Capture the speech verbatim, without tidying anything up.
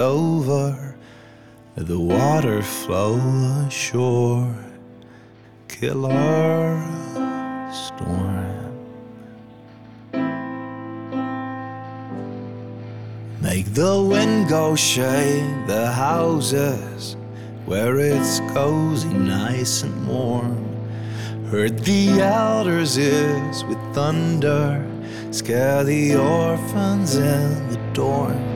over, the water flow ashore, killer storm. Make the wind go shake the houses where it's cozy, nice and warm. Hurt the elders' ears with thunder, scare the orphans in the dorm.